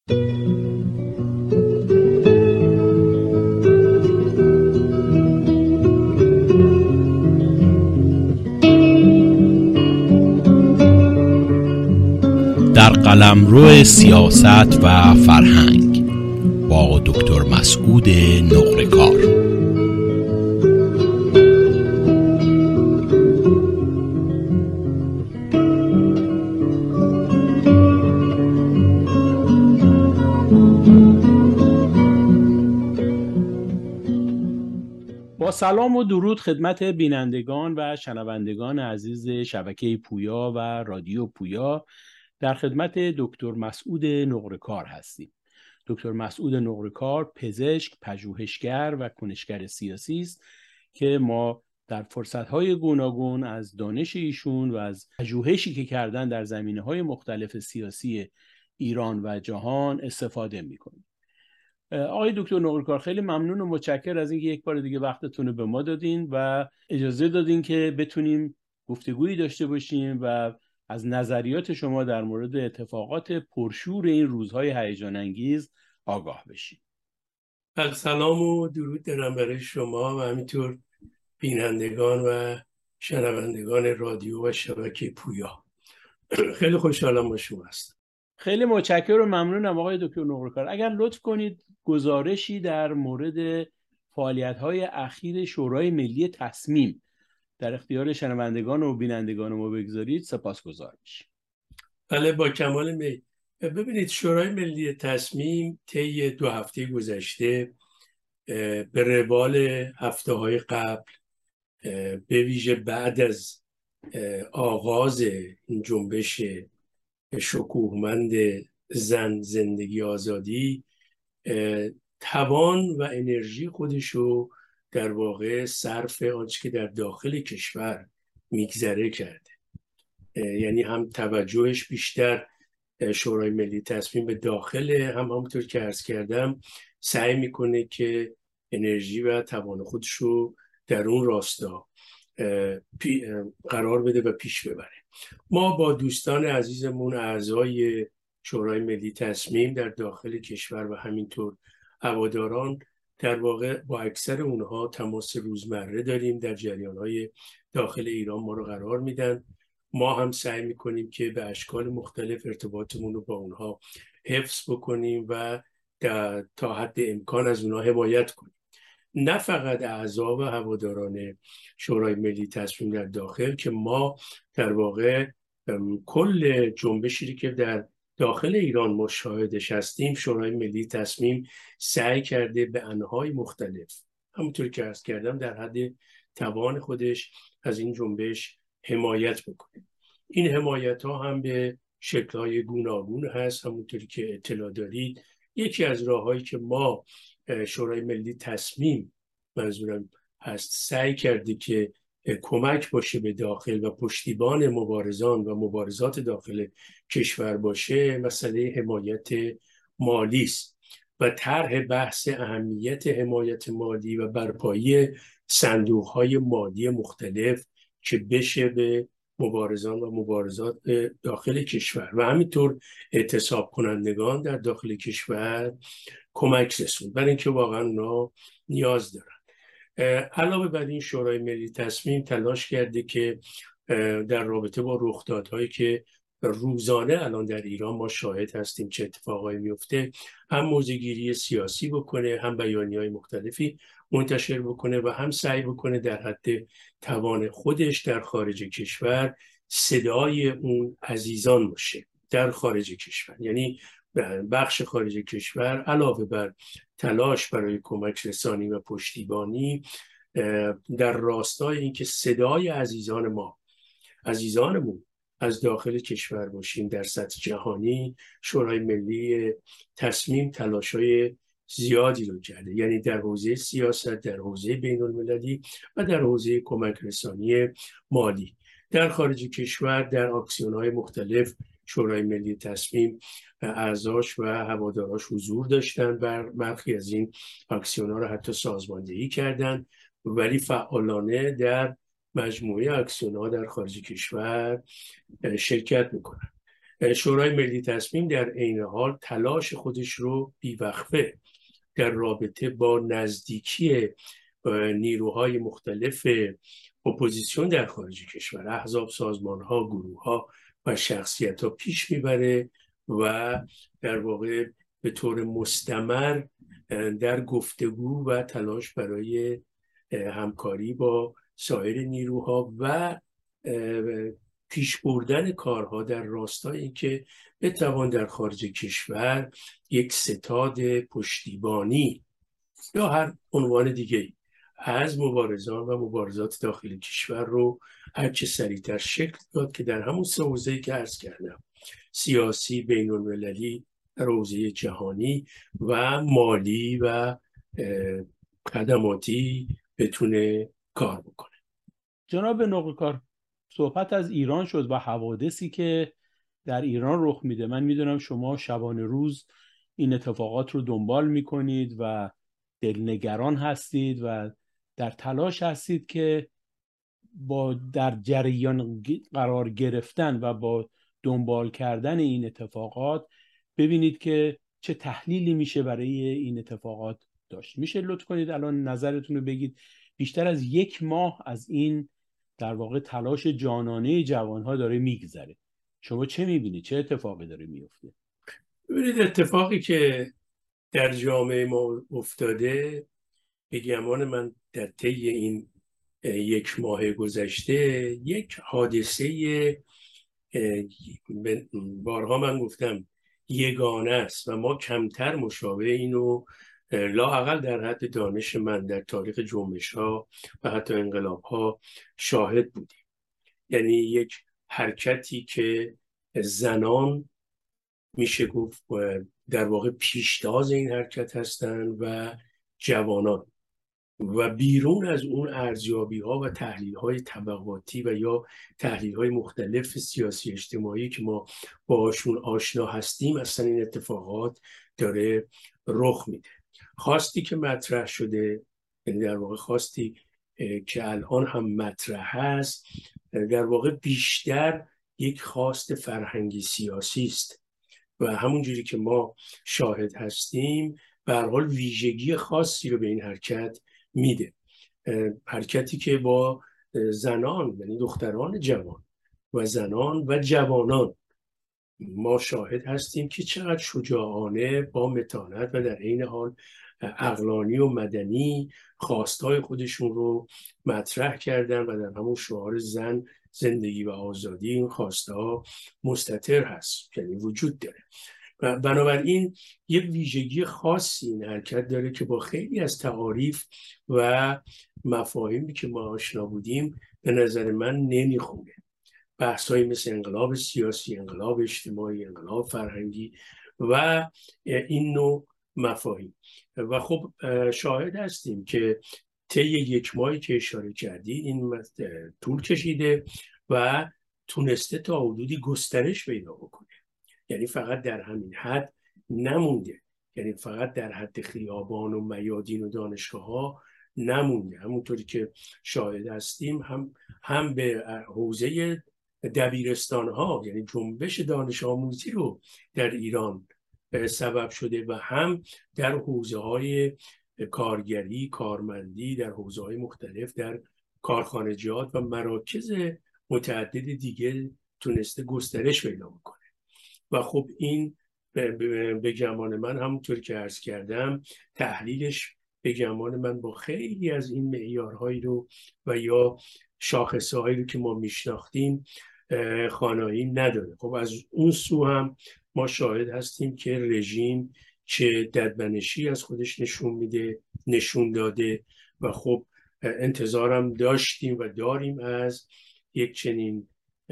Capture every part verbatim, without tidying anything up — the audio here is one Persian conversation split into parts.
در قلمرو سیاست و فرهنگ با دکتر مسعود نقره‌کار. با سلام و درود خدمت بینندگان و شنوندگان عزیز شبکه پویا و رادیو پویا، در خدمت دکتر مسعود نقره‌کار هستیم. دکتر مسعود نقره‌کار پزشک، پژوهشگر و کنشگر سیاسی است که ما در فرصت‌های گوناگون از دانش ایشون و از پژوهشی که کردن در زمینه‌های مختلف سیاسی ایران و جهان استفاده می‌کنیم. آقای دکتر نقره‌کار، خیلی ممنون و متشکر از اینکه یک بار دیگه وقتتون رو به ما دادین و اجازه دادین که بتونیم گفتگویی داشته باشیم و از نظریات شما در مورد اتفاقات پرشور این روزهای هیجان انگیز آگاه بشیم. سلام و درود دارم برای شما و همینطور بینندگان و شنوندگان رادیو و شبکه پویا. خیلی خوشحالم با شما هستم. خیلی متشکرم و ممنونم آقای دکتر نقره‌کار. اگر لطف کنید گزارشی در مورد فعالیت‌های اخیر شورای ملی تصمیم در اختیار شنوندگان و بینندگان ما بگذارید، سپاسگزار میشیم. بله، با کمال میل. ببینید، شورای ملی تصمیم طی دو هفته گذشته به روال هفته های قبل، به ویژه بعد از آغاز این جنبش شکوهمند زن، زندگی، آزادی، توان و انرژی خودشو در واقع صرف آنچه که در داخل کشور میگذره کرده. یعنی هم توجهش بیشتر شورای ملی تصمیم به داخل، هم همونطور که عرض کردم سعی میکنه که انرژی و توان خودشو در اون راستا قرار بده و پیش ببره. ما با دوستان عزیزمون اعضای شورای ملی تصمیم در داخل کشور و همینطور هواداران در واقع با اکثر اونها تماس روزمره داریم. در جریان‌های داخل ایران ما رو قرار میدن. ما هم سعی میکنیم که به اشکال مختلف ارتباطمون رو با اونها حفظ بکنیم و تا حد امکان از اونها حمایت کنیم. نه فقط اعضا و هواداران شورای ملی تصمیم در داخل، که ما در واقع کل جنبشی که در داخل ایران مشاهدش هستیم، شورای ملی تصمیم سعی کرده به انواع مختلف، همونطور که عرض کردم، در حد توان خودش از این جنبش حمایت بکنه. این حمایت ها هم به شکل‌های گوناگون هست. همونطوری که اطلاع دارید، یکی از راه‌هایی که ما شورای ملی تصمیم منظورم هست سعی کرده که کمک باشه به داخل و پشتیبان مبارزان و مبارزات داخل کشور باشه، مسئله حمایت مالی است و طرح بحث اهمیت حمایت مالی و برپایی صندوق‌های مالی مختلف که بشه به مبارزان و مبارزات داخل کشور و همینطور اعتصاب کنندگان در داخل کشور کمک رسوند، برای اینکه واقعا اونا نیاز دارن. علاوه بر این، شورای ملی تصمیم تلاش کرده که در رابطه با رخدادهایی که روزانه الان در ایران ما شاهد هستیم چه اتفاقایی میفته، هم موضع‌گیری سیاسی بکنه، هم بیانیه‌های مختلفی منتشر بکنه و هم سعی بکنه در حد توان خودش در خارج کشور صدای اون عزیزان باشه در خارج کشور. یعنی بخش خارج کشور علاوه بر تلاش برای کمک رسانی و پشتیبانی، در راستای اینکه صدای عزیزان ما، عزیزانمون از داخل کشور باشیم در سطح جهانی، شورای ملی تصمیم تلاش‌های زیادی رو کرده. یعنی در حوزه سیاست، در حوزه بین المللی و در حوزه کمک رسانی مالی. در خارج کشور در آکسیون‌های مختلف شورای ملی تصمیم اعضاش و هواداراش حضور داشتن، بر برخی از این آکسیون‌ها رو حتی سازماندهی کردن، ولی فعالانه در مجموعه اکسیون‌ها در خارج کشور شرکت میکنن. شورای ملی تصمیم در عین حال تلاش خودش رو بیوقفه در رابطه با نزدیکی نیروهای مختلف اپوزیسیون در خارج کشور، احزاب، سازمان‌ها، گروه‌ها و شخصیت‌ها پیش میبره و در واقع به طور مستمر در گفتگو و تلاش برای همکاری با سایر نیروها و پیش بردن کارها در راستای اینکه بتوان در خارج کشور یک ستاد پشتیبانی یا هر عنوان دیگه از مبارزان و مبارزات داخل کشور رو هرچه سریعتر شکل داد که در همون سه حوزه‌ای که عرض کردم، سیاسی، بین المللی، در حوزه جهانی و مالی و خدماتی بتونه کار بکنه. جناب نقلکار، صحبت از ایران شد و حوادثی که در ایران رخ میده. من میدونم شما شبانه روز این اتفاقات رو دنبال میکنید و دلنگران هستید و در تلاش هستید که با در جریان قرار گرفتن و با دنبال کردن این اتفاقات ببینید که چه تحلیلی میشه برای این اتفاقات داشت. میشه لطف کنید الان نظرتون رو بگید؟ بیشتر از یک ماه از این در واقع تلاش جانانه جوانها داره میگذره. شما چه میبینید؟ چه اتفاقی داره میفته؟ ببینید، اتفاقی که در جامعه ما افتاده به گمان من در طی این یک ماه گذشته یک حادثه، بارها من گفتم، یگانه است و ما کمتر مشابه اینو لااقل در حد دانش من در تاریخ جنبش ها و حتی انقلاب ها شاهد بودیم. یعنی یک حرکتی که زنان میشه گفت در واقع پیشتاز این حرکت هستند و جوانان، و بیرون از اون ارزیابی ها و تحلیل های طبقاتی و یا تحلیل های مختلف سیاسی اجتماعی که ما باشون آشنا هستیم، اصلا این اتفاقات داره رخ میده. خواستی که مطرح شده، یعنی در واقع خواستی که الان هم مطرح هست، در واقع بیشتر یک خواست فرهنگی سیاسی است و همونجوری که ما شاهد هستیم به هر حال ویژگی خاصی رو به این حرکت میده. حرکتی که با زنان، یعنی دختران جوان و زنان و جوانان، ما شاهد هستیم که چقدر شجاعانه با متانت و در عین حال عقلانی و مدنی خواستای خودشون رو مطرح کردن و در همون شعار زن، زندگی و آزادی این خواستها مستتر هست، یعنی وجود داره. و بنابراین یک ویژگی خاصی این حرکت داره که با خیلی از تعاریف و مفاهیمی که ما آشنا بودیم به نظر من نمیخونه. بحثایی مثل انقلاب سیاسی، انقلاب اجتماعی، انقلاب فرهنگی و این نوع مفاهیم. و خب شاهد هستیم که طی یک ماهی که اشاره کردید این طول کشیده و تونسته تا حدودی گسترش پیدا بکنه. یعنی فقط در همین حد نمونده، یعنی فقط در حد خیابان و میادین و دانشگاه ها نمونده. همونطوری که شاهد هستیم هم هم به حوزه دبیرستان ها، یعنی جنبش دانش آموزی رو در ایران سبب شده و هم در حوزه های کارگری، کارمندی، در حوزه های مختلف، در کارخانجات و مراکز متعدد دیگه تونسته گسترش پیدا بکنه. و خب این به گمان من همونطور که عرض کردم تحلیلش به گمان من با خیلی از این معیارهایی رو و یا شاخصه هایی رو که ما میشناختیم خانایی نداره. خب از اون سو هم ما شاهد هستیم که رژیم چه ددمنشی از خودش نشون میده، نشون داده و خب انتظارم داشتیم و داریم از یک چنین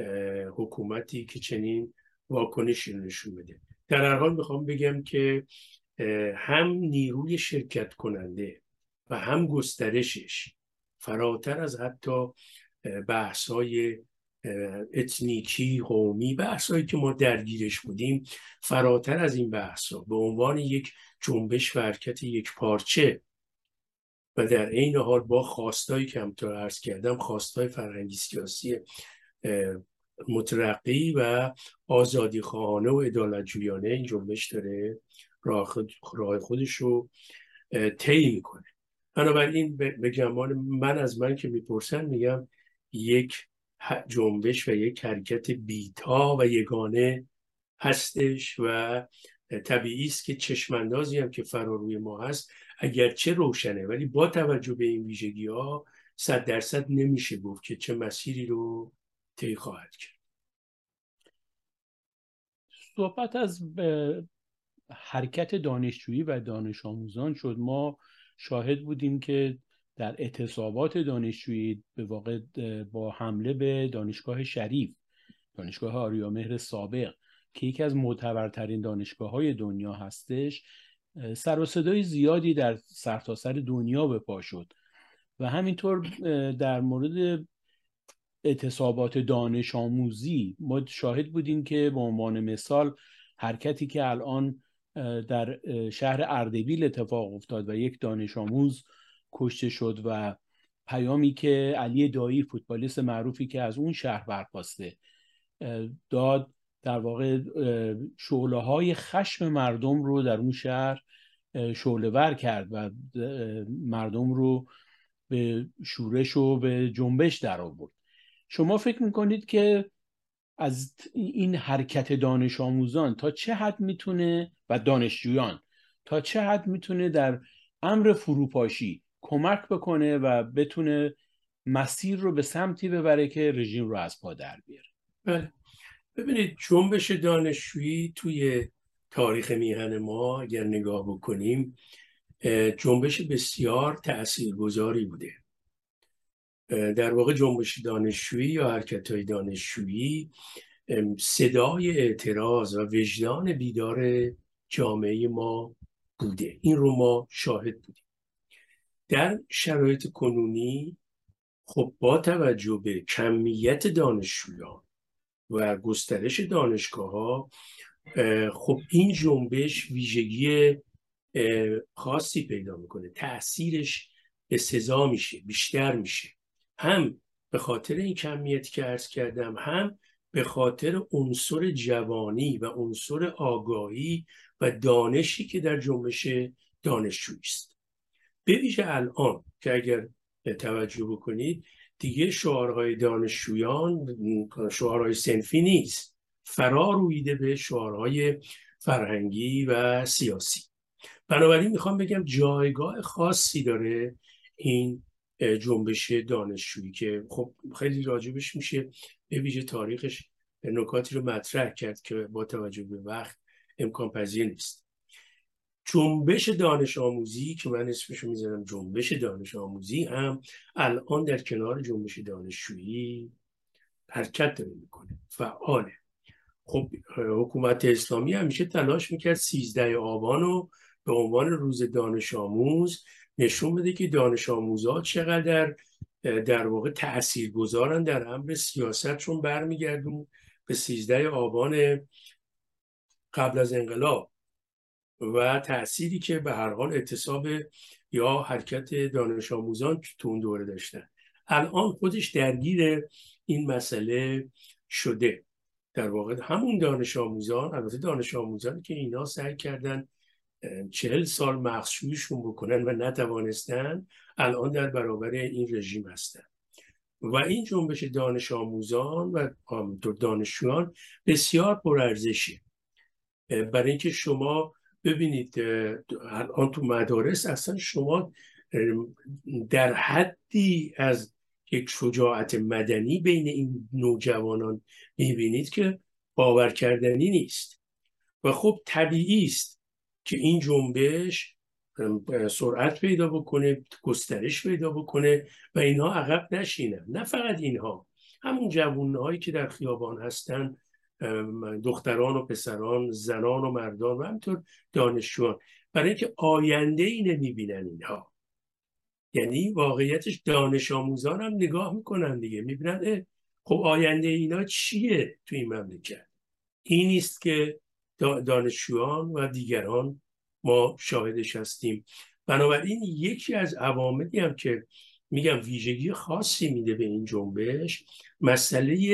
حکومتی که چنین واکنشی نشون بده. در هر حال میخوام بگم که هم نیروی شرکت کننده و هم گسترشش فراتر از حتی بحث‌های اتنیکی، قومی، بحث‌هایی که ما درگیرش بودیم، فراتر از این بحث‌ها به عنوان یک جنبش و حرکت یک پارچه و در عین حال با خواستایی که همونطور عرض کردم، خواستای فرهنگی سیاسی مترقی و آزادی خواهانه و عدالت جویانه این جنبش داره راه, خود راه خودش رو طی میکنه. بنابراین به گمان من، از من که میپرسن میگم یک جنبش و یک حرکت بیتا و یگانه هستش و طبیعی است که چشماندازی هم که فراروی ما هست اگرچه روشنه، ولی با توجه به این ویژگی ها صد درصد نمیشه گفت که چه مسیری رو طی خواهد کرد. صحبت از حرکت دانشجویی و دانش آموزان شد. ما شاهد بودیم که در اعتصابات دانشجویی به واقع با حمله به دانشگاه شریف، دانشگاه آریامهر سابق که یکی از معتبرترین دانشگاه‌های دنیا هستش، سر و صدای زیادی در سرتاسر دنیا به پا شد. و همینطور در مورد اعتصابات دانش آموزی ما شاهد بودیم که به عنوان مثال حرکتی که الان در شهر اردبیل اتفاق افتاد و یک دانش آموز کشته شد و پیامی که علی دایی، فوتبالیست معروفی که از اون شهر برخاسته، داد، در واقع شعله‌های خشم مردم رو در اون شهر شعله‌ور کرد و مردم رو به شورش و به جنبش در آورد. شما فکر میکنید که از این حرکت دانش آموزان تا چه حد میتونه و دانشجویان تا چه حد میتونه در امر فروپاشی کمک بکنه و بتونه مسیر رو به سمتی ببره که رژیم رو از پا در بیاره؟ بله، ببینید جنبش دانشجویی توی تاریخ میهن ما اگر نگاه بکنیم جنبش بسیار تأثیرگذاری بوده. در واقع جنبش دانشجویی یا حرکت‌های دانشجویی صدای اعتراض و وجدان بیدار جامعه ما بوده. این رو ما شاهد بودیم. در شرایط کنونی خب با توجه به کمیت دانشجویان و گسترش دانشگاه‌ها، خب این جنبش ویژگی خاصی پیدا میکنه، تأثیرش به سزا میشه، بیشتر میشه، هم به خاطر این کمیتی که عرض کردم، هم به خاطر عنصر جوانی و عنصر آگاهی و دانشی که در جنبش دانشجویی است. به ویژه الان که اگر توجه بکنید دیگه شعارهای دانشجویان شعارهای صنفی نیست، فرا رویده به شعارهای فرهنگی و سیاسی. بنابراین میخوام بگم جایگاه خاصی داره این جنبش دانشجویی که خب خیلی راجبش میشه به ویژه تاریخش نکاتی رو مطرح کرد که با توجه به وقت امکان پذیر نیست. جنبش دانش آموزی که من اسمشو میذارم جنبش دانش آموزی هم الان در کنار جنبش دانشجویی حرکت داره میکنه، فعاله. خب حکومت اسلامی همیشه تلاش میکرد سیزده آبان رو به عنوان روز دانش آموز نشون بده که دانش آموزها چقدر در واقع تاثیرگذارن در امر سیاست، چون برمیگردون به سیزده آبان قبل از انقلاب و تأثیری که به هر حال اعتصاب یا حرکت دانش آموزان تو اون دوره داشتن. الان خودش درگیر این مسئله شده. در واقع همون دانش آموزان، البته دانش آموزان که اینا سعی کردن چهل سال مخشوششون بکنن و نتوانستن، الان در برابر این رژیم هستن. و این جنبش دانش آموزان و دانشجویان بسیار پرارزشه، برای اینکه شما ببینید الان تو مدارس اصلا شما در حدی از یک شجاعت مدنی بین این نوجوانان میبینید که باور کردنی نیست. و خب طبیعی است که این جنبش سرعت پیدا بکنه، گسترش پیدا بکنه و اینها عقب نشینن. نه فقط اینها، همون جوانهایی که در خیابان هستن، دختران و پسران، زنان و مردان و همینطور دانشجویان، برای اینکه آینده ای نمیبینن اینها. یعنی واقعیتش دانش آموزان هم نگاه میکنن دیگه، میبینن خب آینده اینا چیه تو این مملکت. این نیست که دانشجویان و دیگران ما شاهدش هستیم. بنابراین یکی از عواملی هم که میگم ویژگی خاصی میده به این جنبش، مسئله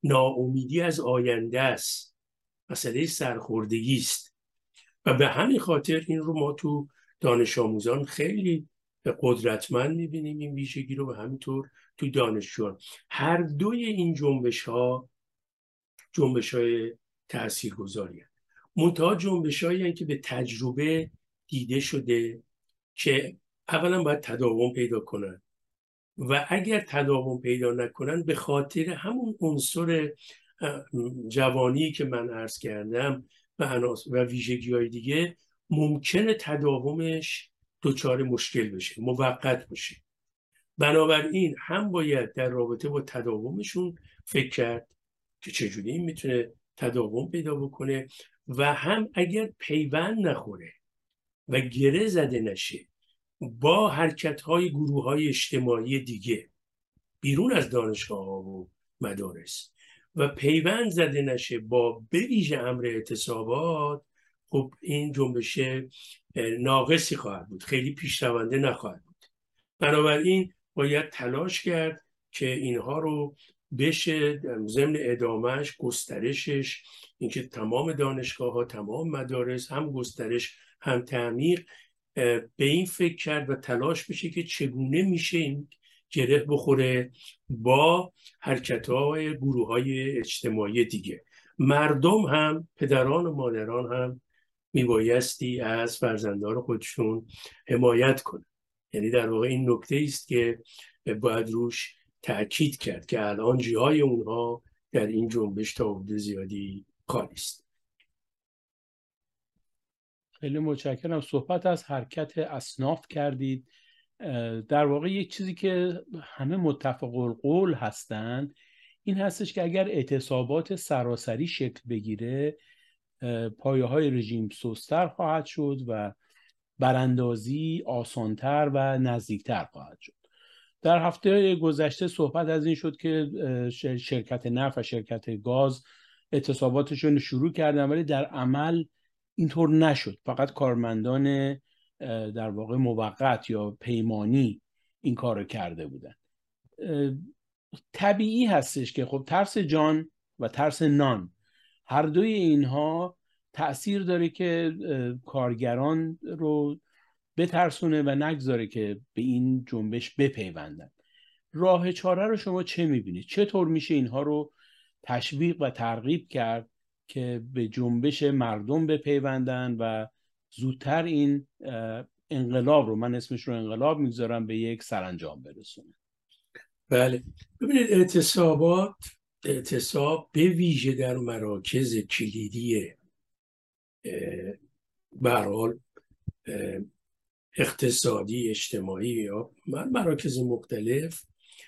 ناامیدی از آینده است، مسئله سرخوردگی است و به همین خاطر این رو ما تو دانش آموزان خیلی قدرتمند میبینیم این ویژگی رو، و همینطور تو دانشجویان. هر دوی این جنبش ها جنبش های تأثیر گذاری هست، منتها جنبش هایی که به تجربه دیده شده که اولا باید تداوم پیدا کنن و اگر تداوم پیدا نکنن به خاطر همون عنصر جوانی که من عرض کردم و و ویژگی های دیگه ممکنه تداومش دچار مشکل بشه، موقت بشه. بنابراین هم باید در رابطه با تداومشون فکر کرد که چجوری این میتونه تداوم پیدا بکنه، و هم اگر پیوند نخوره و گره زده نشه با حرکت‌های گروه‌های اجتماعی دیگه بیرون از دانشگاه‌ها و مدارس و پیوند زده نشه با به ویژه امر اعتصابات، خب این جنبش ناقصی خواهد بود، خیلی پیشرونده نخواهد بود. بنابراین باید تلاش کرد که اینها رو بشه ضمن ادامهش، گسترشش، اینکه تمام دانشگاه‌ها، تمام مدارس، هم گسترش هم تعمیق، به این فکر کرد و تلاش بشه که چگونه میشه این گره بخوره با حرکت‌های گروه‌های اجتماعی دیگه. مردم هم، پدران و مادران هم میبایستی از فرزندان خودشون حمایت کنند. یعنی در واقع این نکته است که باید روش تأکید کرد که الان جای اونها در این جنبش تا حدود زیادی خالی است. خیلی متشکرم. صحبت از حرکت اصناف کردید. در واقع یک چیزی که همه متفق القول هستند این هستش که اگر اعتصابات سراسری شکل بگیره پایه های رژیم سست‌تر خواهد شد و براندازی آسانتر و نزدیکتر خواهد شد. در هفته گذشته صحبت از این شد که شرکت نفت و شرکت گاز اعتصاباتشون شروع کردن، ولی در عمل اینطور نشد. فقط کارمندان در واقع موقت یا پیمانی این کار رو کرده بودن. طبیعی هستش که خب ترس جان و ترس نان، هر دوی اینها تأثیر داره که کارگران رو بترسونه و نگذاره که به این جنبش بپیوندن. راه چاره رو شما چه میبینید؟ چطور میشه اینها رو تشویق و ترغیب کرد که به جنبش مردم بپیوندن و زودتر این انقلاب رو، من اسمش رو انقلاب میگذارم، به یک سرانجام برسونه؟ بله، ببینید اعتصابات اعتصاب به ویژه در مراکز کلیدی به هر حال اقتصادی، اجتماعی یا مراکز مختلف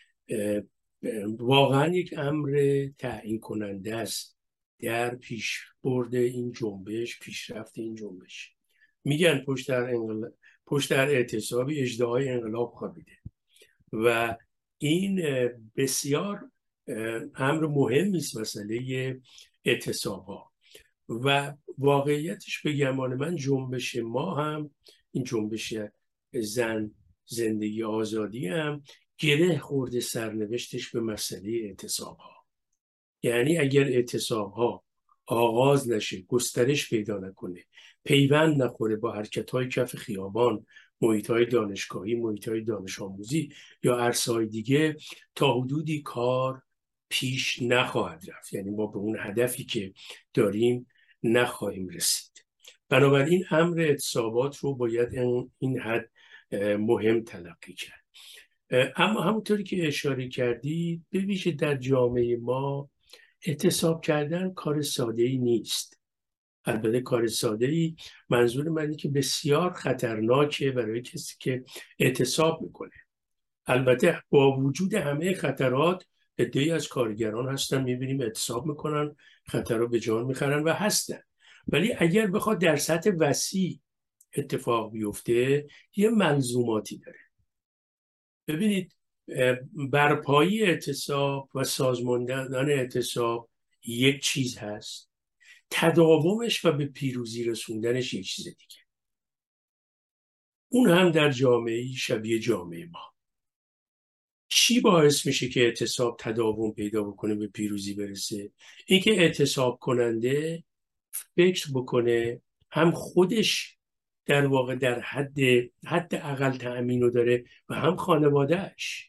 واقعا یک امر تعیین کننده است در پیشبرد این جنبش، پیشرفت این جنبش. میگن پشت در انقلاب، پشت در اعتصابی اژدهای انقلاب خوابیده و این بسیار امر مهمی است، مسئله اعتصاب‌ها. و واقعیتش به گمان من جنبش ما هم، این جنبش زن زندگی آزادی هم گره خورده سرنوشتش به مسئله اعتصاب‌ها. یعنی اگر اعتصاب‌ها آغاز نشه، گسترش پیدا نکنه، پیوند نخوره با حرکت‌های کف خیابان، محیط‌های دانشگاهی، محیط‌های دانش آموزی یا عرصه‌های دیگه، تا حدودی کار پیش نخواهد رفت. یعنی ما به اون هدفی که داریم نخواهیم رسید. بنابراین امر اعتصابات رو باید این حد مهم تلقی کرد. اما همونطوری که اشاره کردید، به ویژه در جامعه ما اعتصاب کردن کار ساده‌ای نیست. البته کار ساده‌ای، منظور من اینه که بسیار خطرناکه برای کسی که اعتصاب میکنه. البته با وجود همه خطرات، عده‌ای از کارگران هستن میبینیم اعتصاب میکنن، خطر رو به جان میخرن و هستن. ولی اگر بخواد در سطح وسیع اتفاق بیفته، یه ملزوماتی داره. ببینید، برپایی اعتصاب و سازماندن اعتصاب یک چیز هست، تداومش و به پیروزی رسوندنش یک چیز دیگه. اون هم در جامعه شبیه جامعه ما. چی باعث میشه که اعتصاب تداوم پیدا بکنه، به پیروزی برسه؟ اینکه اعتصاب کننده فکر بکنه هم خودش در واقع در حد حد اقل تأمین رو داره و هم خانوادهش.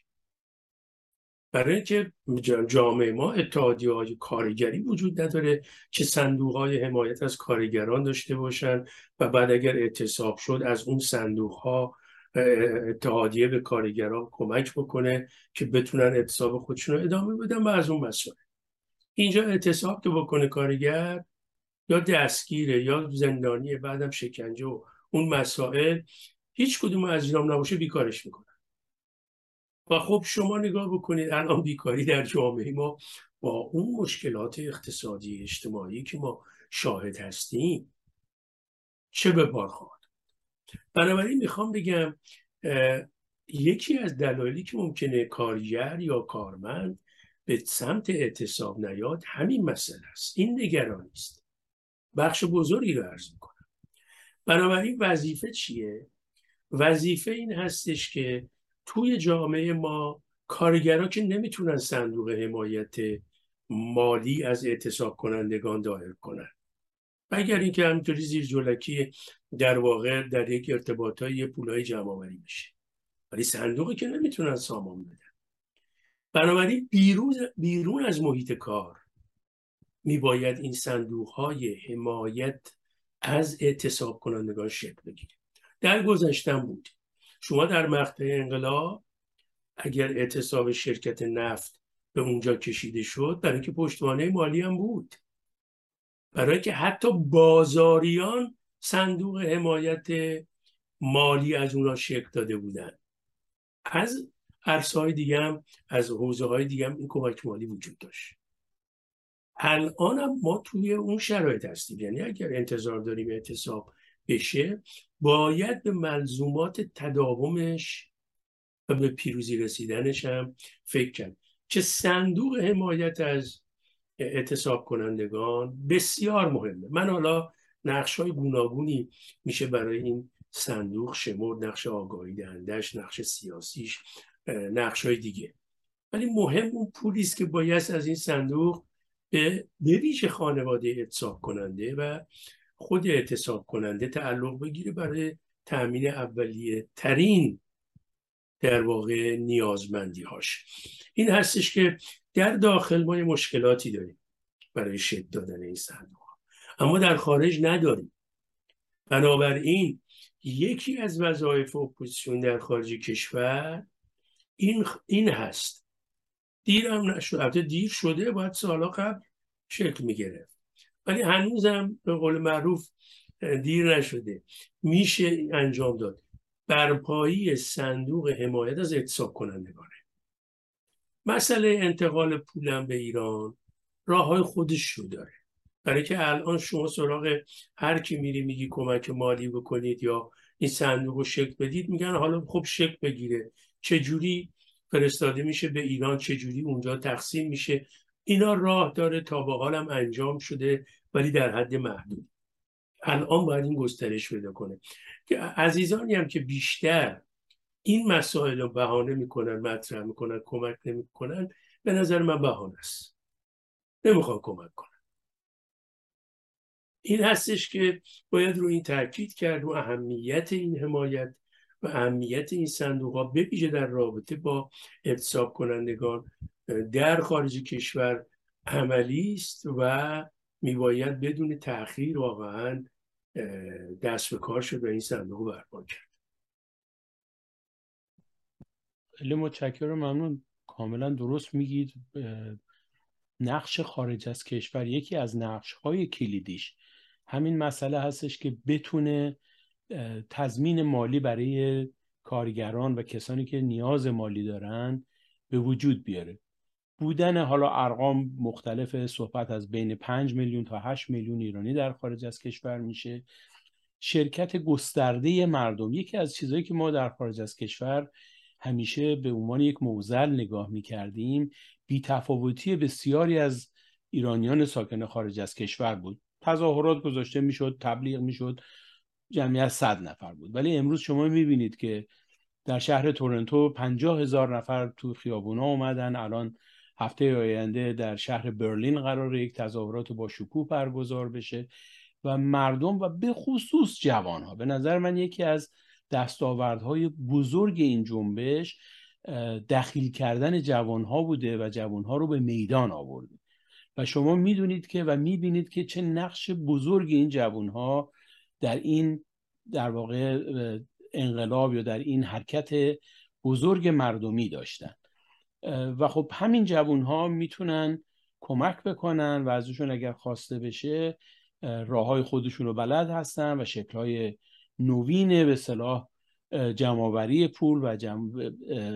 برای اینکه جامعه ما اتحادیه های کارگری وجود نداره که صندوق های حمایت از کارگران داشته باشن و بعد اگر اعتصاب شد از اون صندوق ها اتحادیه به کارگران کمک بکنه که بتونن اعتصاب خودشون رو ادامه بدن و از اون مسائل. اینجا اعتصاب که بکنه کارگر یا دستگیره یا زندانیه، بعدم شکنجه و اون مسائل، هیچ کدوم از اینام نباشه بیکارش میکنه. و خب شما نگاه بکنید الان بیکاری در جامعه ما با اون مشکلات اقتصادی اجتماعی که ما شاهد هستیم چه به بار خواهد. بنابراین میخوام بگم یکی از دلایلی که ممکنه کارگر یا کارمند به سمت اعتصاب نیاد همین مسئله است، این نگرانی است. بخش بزرگی رو عرض میکنم. بنابراین وظیفه چیه؟ وظیفه این هستش که توی جامعه ما کارگرها که نمیتونن صندوق حمایت مالی از اعتصاب کنندگان دایر کنن، مگر اینکه همینطوری زیر جلکی در واقع در یک ارتباطای پولای جمع آوری بشه، ولی صندوقی که نمیتونن سامان بدن. بنابراین بیرون بیرون از محیط کار میباید این صندوق های حمایت از اعتصاب کنندگان شکل بگیره. در گذشتن بود، شما در مقطع انقلاب اگر اعتصاب شرکت نفت به اونجا کشیده شد، برای اینکه پشتوانه مالی هم بود، برای که حتی بازاریان صندوق حمایت مالی از اونا شکل داده بودن. از عرصه‌های دیگه هم، از حوزه‌های دیگه هم این کمک مالی وجود داشت. الان هم ما توی اون شرایط هستیم، یعنی اگر انتظار داریم اعتصاب بشه باید به ملزومات تداومش و به پیروزی رسیدنش هم فکر کرد که صندوق حمایت از اعتصاب کنندگان بسیار مهمه. من حالا نقش‌های گوناگونی میشه برای این صندوق شمرد، نقش آگاهی دهندش، نقش سیاسیش، نقش‌های دیگه، ولی مهم اون پولی است که باید از این صندوق به ویژه خانواده اعتصاب کننده و خود اعتصاب کننده تعلق بگیره برای تأمین اولیه ترین در واقع نیازمندی هاش. این هستش که در داخل ما مشکلاتی داریم برای شکل دادن این صندوق، اما در خارج نداریم. بنابراین یکی از وظایف اپوزیسیون در خارج کشور این این هست. دیر هم نشد، البته دیر شده، باید سالا قبل شکل میگرفت، ولی هنوزم به قول معروف دیر نشده، میشه انجام داد. برپایی صندوق حمایت از اعتصاب کنندگانه. مسئله انتقال پولم به ایران راه های خودش رو داره، برای که الان شما سراغ هر کی میری میگی کمک مالی بکنید یا این صندوق رو شکل بدید، میگن حالا خب شکل بگیره، چجوری فرستاده میشه به ایران، چجوری اونجا تقسیم میشه. اینا راه داره، تا به حالم انجام شده ولی در حد محدود. الان باید این گسترش پیدا کنه که عزیزانی هم که بیشتر این مسائل رو بهانه میکنن، مطرح میکنن، کمک نمیکنن، به نظر من بهانه است، نمیخوان کمک کنن. این هستش که باید رو این تاکید کرد، رو اهمیت این حمایت و اهمیت این صندوق ها به ویژه در رابطه با اعتصاب کنندگان در خارج کشور عملی است و میباید بدون تأخیر واقعا دست به کار شد و این صندوق برپا کرد. خیلی متشکرم، ممنون. کاملا درست میگید. نقش خارج از کشور یکی از نقش‌های کلیدیش همین مسئله هستش که بتونه تضمین مالی برای کارگران و کسانی که نیاز مالی دارن به وجود بیاره. بودن حالا ارقام مختلف، صحبت از بین پنج میلیون تا هشت میلیون ایرانی در خارج از کشور میشه. شرکت گسترده مردم، یکی از چیزهایی که ما در خارج از کشور همیشه به عنوان یک معضل نگاه میکردیم، بی‌تفاوتی بسیاری از ایرانیان ساکن خارج از کشور بود. تظاهرات گذاشته میشد، تبلیغ میشد، جمعیت صد نفر بود. ولی امروز شما میبینید که در شهر تورنتو پنجاه هزار نفر تو خیابونا اومدن. الان هفته آینده در شهر برلین قراره یک تظاهرات با شکوه برگزار بشه و مردم و به خصوص جوانها، به نظر من یکی از دستاوردهای بزرگ این جنبش دخیل کردن جوانها بوده و جوانها رو به میدان آورده. و شما میدونید که و میبینید که چه نقش بزرگ این جوانها در این در واقع انقلاب یا در این حرکت بزرگ مردمی داشتن. و خب همین جوانها میتونن کمک بکنن و ازشون اگر خواسته بشه راههای خودشون رو بلد هستن و شکلهای نوین به اصطلاح جمع‌آوری پول و جمع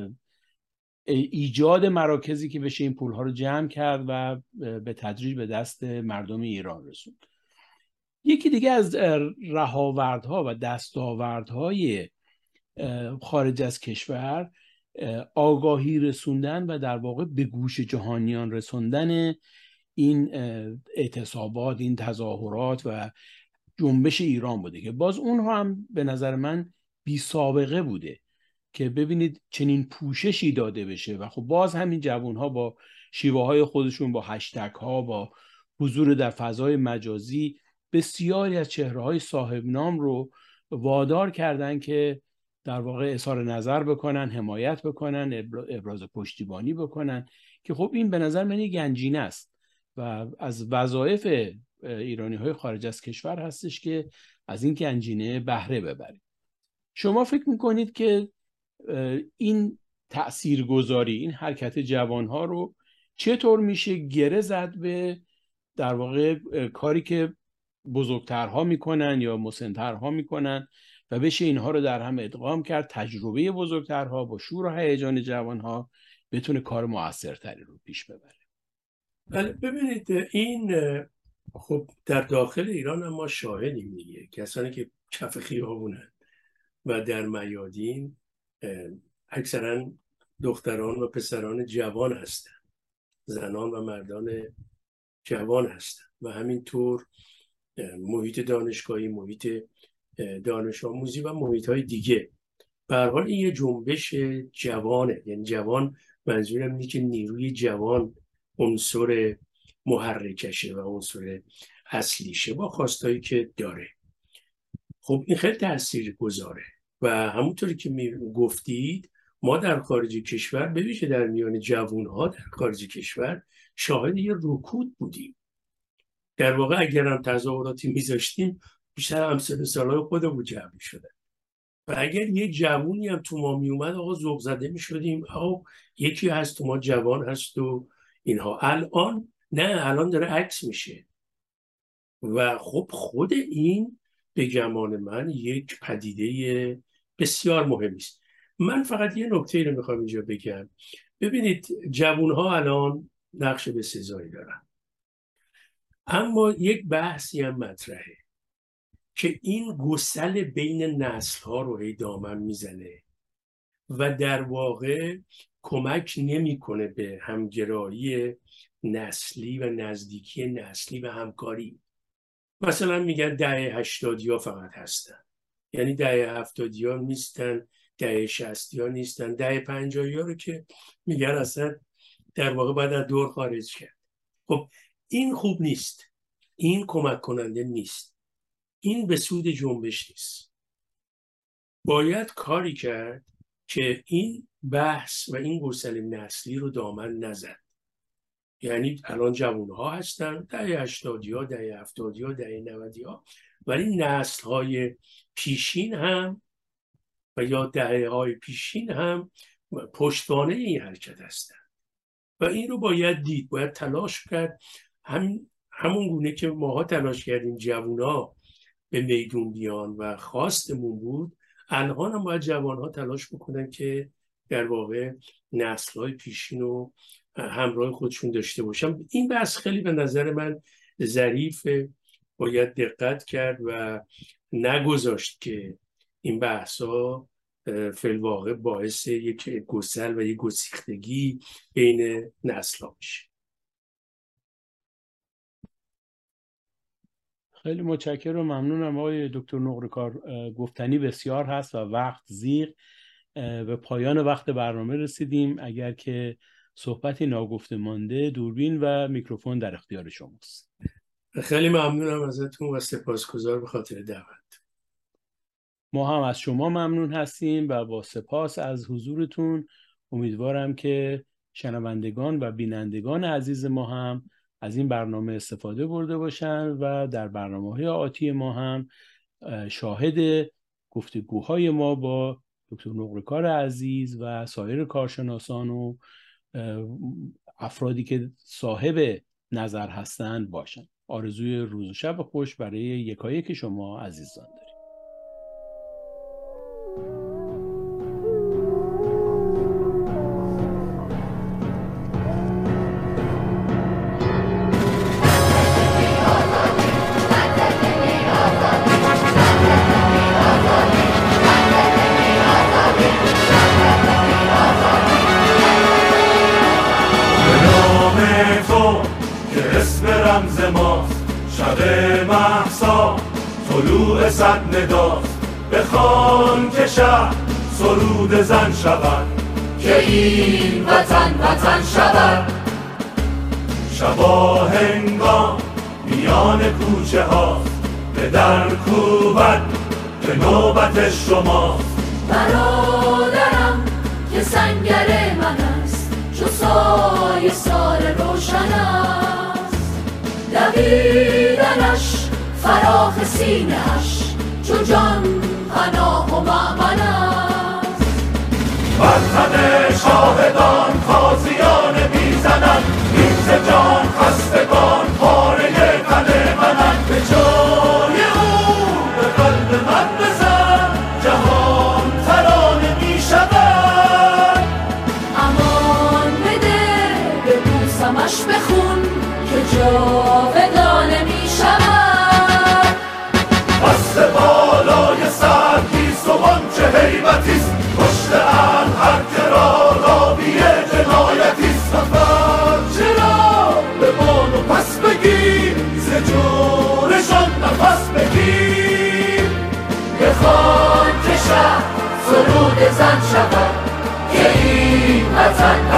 ایجاد مراکزی که بشه این پولها رو جمع کرد و به تدریج به دست مردم ایران رسوند. یکی دیگه از رهاوردها و دستاوردهای خارج از کشور آگاهی رسوندن و در واقع به گوش جهانیان رسوندن این اعتصابات، این تظاهرات و جنبش ایران بوده که باز اونها هم به نظر من بی سابقه بوده که ببینید چنین پوششی داده بشه و خب باز همین جوانها با شیوه های خودشون، با هشتگ ها، با حضور در فضای مجازی بسیاری از چهره های صاحب نام رو وادار کردن که در واقع اظهار نظر بکنن، حمایت بکنن، ابراز پشتیبانی بکنن که خب این به نظر من یک گنجینه است و از وظایف ایرانی های خارج از کشور هستش که از این گنجینه بهره ببرید. شما فکر میکنید که این تأثیرگذاری، این حرکت جوانها رو چطور میشه گره زد به در واقع کاری که بزرگترها میکنن یا مسنترها میکنن و بشه اینها رو در هم ادغام کرد، تجربه بزرگترها با شور و هیجان جوانها بتونه کار موثرتری رو پیش ببره؟ بله ببینید، این خب در داخل ایران هم ما شاهدیم دیگه، کسانی که کف خیابونن و در میادین اکثرا دختران و پسران جوان هستن، زنان و مردان جوان هستن و همینطور محیط دانشگاهی، محیط دانش آموزی و محیط های دیگه. به هر حال این یه جنبش جوانه، یعنی جوان منظورم اینه که نیروی جوان عنصر محرکشه و عنصر اصلیشه با خواستایی که داره. خب این خیلی تأثیر گذاره و همونطوری که می گفتید ما در خارج کشور، به ویژه در میان جوانها در خارج کشور، شاهد یه رکود بودیم. در واقع اگر هم تظاهراتی میذاشتیم بیشتر همسن سالای خودمون جمع شدن و اگر یه جوونی هم تو ما میومد آقا ذوق زده میشدیم، آقا یکی هست تو ما جوان هست و اینها. الان نه، الان داره عکس میشه و خب خود این به گمان من یک پدیده بسیار مهمی است. من فقط یه نکته رو میخوام اینجا بگم. ببینید جوانها الان نقش بسزایی دارن، اما یک بحثی هم مطرحه که این گسل بین نسل ها رو هی دامن میزنه و در واقع کمک نمیکنه به همگرایی نسلی و نزدیکی نسلی و همکاری. مثلا میگن دهه هشتادی ها فقط هستن، یعنی دهه هفتادی ها نیستن، دهه شصتی ها نیستن، دهه پنجاهی ها رو که میگن اصلا در واقع باید از دور خارج کرد. خب این خوب نیست، این کمک کننده نیست، این به سود جنبش نیست. باید کاری کرد که این بحث و این گسل نسلی رو دامن نزد. یعنی الان جوانها هستن، دهه هشتادی ها، دهه هفتادی ها، دهه نودی ها، ولی نسل های پیشین هم و یا دهه های پیشین هم پشتوانه این حرکت هستن و این رو باید دید، باید تلاش کرد. هم همون گونه که ماها تلاش کردیم جوانها به میدون بیان و خواستمون بود، الان هم باید جوانها تلاش بکنن که در واقع نسل‌های پیشین رو همراه خودشون داشته باشن. این بحث خیلی به نظر من ظریفه، باید دقت کرد و نگذاشت که این بحث‌ها فی الواقع باعث یک گسل و یک گسیختگی بین نسل‌ها بشه. خیلی متشکرم و ممنونم آقای دکتر نقره‌کار. گفتنی بسیار هست و وقت زیغ. به پایان وقت برنامه رسیدیم. اگر که صحبتی ناگفته مانده، دوربین و میکروفون در اختیار شماست. خیلی ممنونم ازتون و سپاسگزار به خاطر دعوت. ما هم از شما ممنون هستیم و با سپاس از حضورتون امیدوارم که شنوندگان و بینندگان عزیز ما هم از این برنامه استفاده برده باشن و در برنامه‌های آتی ما هم شاهد گفتگوهای ما با دکتر نقره‌کار عزیز و سایر کارشناسان و افرادی که صاحب نظر هستند باشند. آرزوی روز و شب خوش برای یکایک شما عزیزان داریم. صد نداست بخوان که شهر سرود زن شود، که این وطن وطن شود. شبا هنگام میان کوچه ها به در کوبت به نوبت شماست. برادرم که سنگر من است، چو سایه سار روشن است. دویدنش فراخ سینه‌اش چو جان پناه و مأمن است. وطن شاهدان تازیان میزنند، ریز جان خستگان پاره تن منند. به جای او به قلب من بزن، جهان ترانه میشود. امان بده به بوسمش بخون که جاودانه میشود. بسته بالای سر گیسوان چه هیبتیست، کشته اند هر که را راوی جنایتیست. نفر چرا به بان و پس بگیر، ز جورشان نفس بگیر. بخوان که شهر سرود زن شود، که این وطن